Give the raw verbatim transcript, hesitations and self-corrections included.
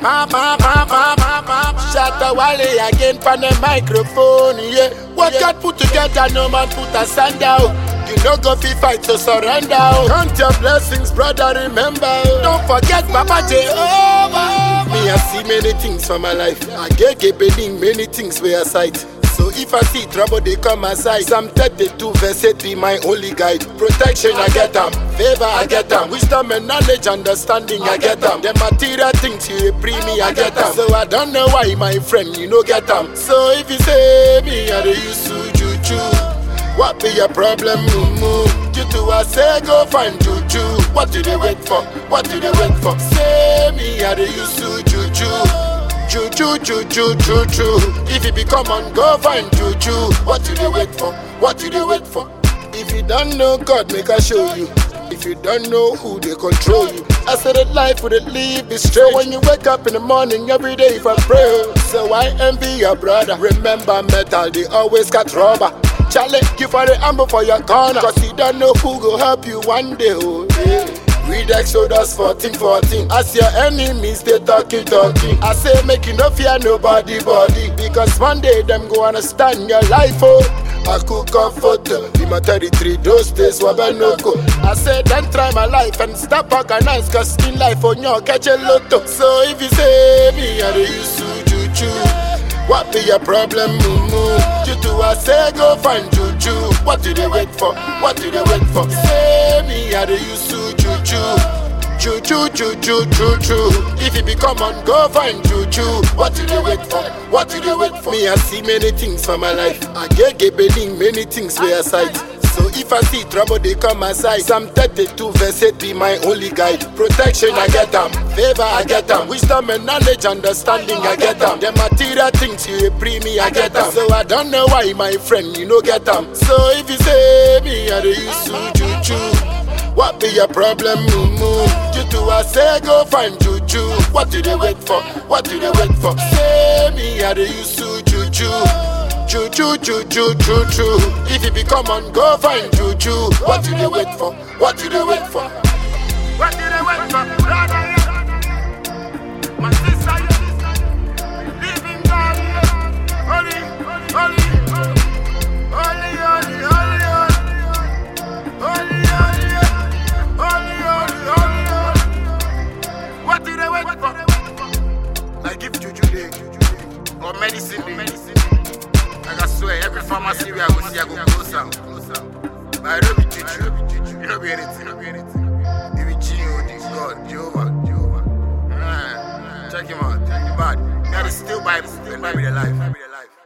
Ma, ma, ma, ma, ma, ma. Shatta Wale again from the microphone, yeah. What yeah. God put together, no man put asunder. You no go fi fight to surrender. Count your blessings, brother, remember. Don't forget Papa Jehovah. Me I see many things for my life. I get getting many things where I sight. So if I see trouble, they come aside. Psalm thirty-two verse eight be my only guide. Protection, I get them. Favor, I get them. Wisdom and knowledge, understanding, I get them. The material things you bring me, I get them. So I don't know why, my friend, you no get them. So if you say me, I do use to juju. What be your problem, mumu? You two I say go find juju. What do they wait for? What do they wait for? Say me, I do use to juju. Juju, juju, juju. If you become on, go find juju. What do they wait for? What do they wait for? If you don't know God, make I show you. If you don't know who they control you. I said that life would live is straight. So when you wake up in the morning, every day if I pray. So I envy your brother. Remember metal, they always got rubber. Charlie, give for the amber for your corner. Cause you don't know who go help you one day, oh yeah. Read Exodus fourteen fourteen. As your enemies, they talking, talking. I say make you no fear nobody, body. Because one day them go understand your life, oh. I could comfort in my thirty-three, those days were no go. I said then try my life and stop organize. Cause in life on your catch a lotto. So if you say me, I do use to juju. What be your problem, mumu? You two I say go find juju. What do they wait for? What do they wait for? Say me, I do use to juju. Juju, juju, juju. If you become on, go find juju. What do they wait for? What do they wait for? Me, I see many things for my life. I get getting many things where I sight. So if I see trouble, they come aside. Psalm thirty-two verse eight be my only guide. Protection, I get them. Favor, I get them. Wisdom and knowledge, understanding, I get them. The material things you bring me, I get them. So I don't know why, my friend, you no get them. So if you say me, I do use to juju. What be your problem, mumu? You two I say go find juju. What do they wait for? What do they wait for? Say me, I do use to juju. Juju, juju, juju. If you become on, go find juju. What do they wait for? What do they wait for? What do they wait for? Brother, my sister, believe in God. Holy, holy, holy, holy, holy, holy, holy, holy. What do they wait for? I give juju day or medicine day. Medicine. Like I swear, every pharmacy we I go see, I go close out. But I don't be juju. You don't be anything. You don't be anything. You be G-O-D, God, Jehovah, Jehovah. Nah, check him out. Check him bad. That is still Bible. And Bible the life.